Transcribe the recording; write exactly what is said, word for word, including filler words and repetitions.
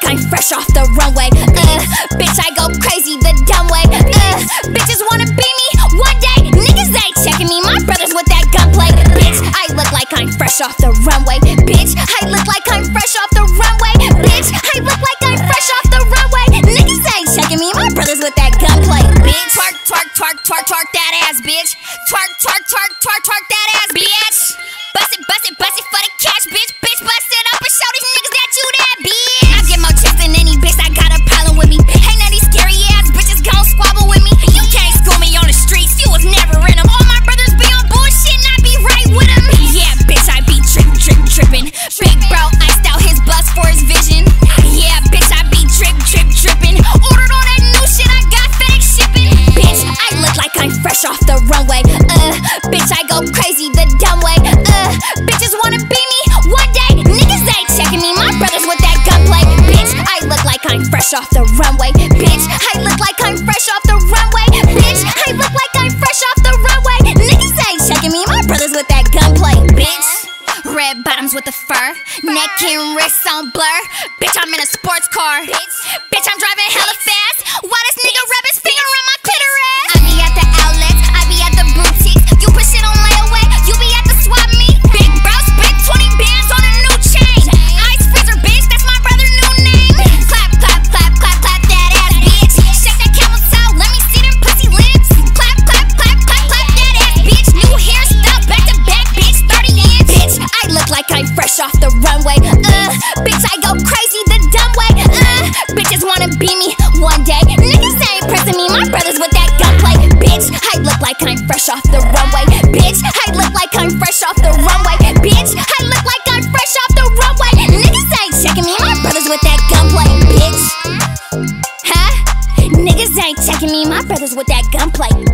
I'm fresh off the runway. Uh, bitch, I go crazy the dumb way. Uh, bitches wanna be me one day. Niggas ain't checking me, my brothers with that gunplay. Bitch, I look like I'm fresh off the runway. Bitch, I look like I'm fresh off the runway. Bitch, I look like I'm fresh off the runway. Niggas ain't checking me, my brothers with that gunplay. Bitch, twerk, twerk, twerk, twerk, twerk that ass, bitch. Twerk, twerk, twerk, twerk, twerk that ass, bitch. Bust it, bust it, bust it for the cash, bitch. Bitch, bust it up and show these niggas that you that bitch. I get more chicks than any bitch that got a problem with me. Ain't none of these scary ass bitches gon' squabble with me. You can't school me on the streets, you was never in them. All my brothers be on bullshit and I be right with them. Yeah, bitch, I be trip, trip, trippin'. Big bro iced out his bus for his vision. Yeah, bitch, I be trip, trip, trippin'. Ordered all that new shit, I got FedEx shipping. Bitch, I look like I'm fresh off the runway. Uh, bitch, I go crazy the dumb way. Uh, bitches wanna be me one day. Niggas ain't checking me, my brothers with that gunplay. Bitch, I look like I'm fresh off the runway. Bitch, I look like I'm fresh off the runway. Bitch, I look like I'm fresh off the runway. Niggas ain't checking me, my brothers with that gunplay. Bitch, red bottoms with the fur, neck and wrists on blur. Bitch, I'm in a sports car. Bitch, I'm driving hella fast. Why this nigga rub his finger on my clitoris? I be at the outlets, I be at the boutiques. You put shit on layaway, you be at the swap meet. Big bro spent twenty bands on a new chain. Ice freezer, bitch, that's my brother's new name. Clap, clap, clap, clap, clap that ass, bitch. Shake that camel toe, let me see them pussy lips. Clap, clap, clap, clap, clap that ass, bitch. New hairstyle, back to back, bitch, thirty inch. Bitch, I look like I'm fresh off the runway. Uh, bitch, I go crazy the dumb way. Uh, bitches wanna be me one day. Niggas ain't pressing me, my brothers with that gunplay. Bitch, I look like I'm fresh off the runway. Bitch, I look like I'm fresh off the runway. Bitch, I look like I'm fresh off the runway. Niggas ain't checking me, my brothers with that gunplay. Bitch, huh? Niggas ain't checking me, my brothers with that gunplay.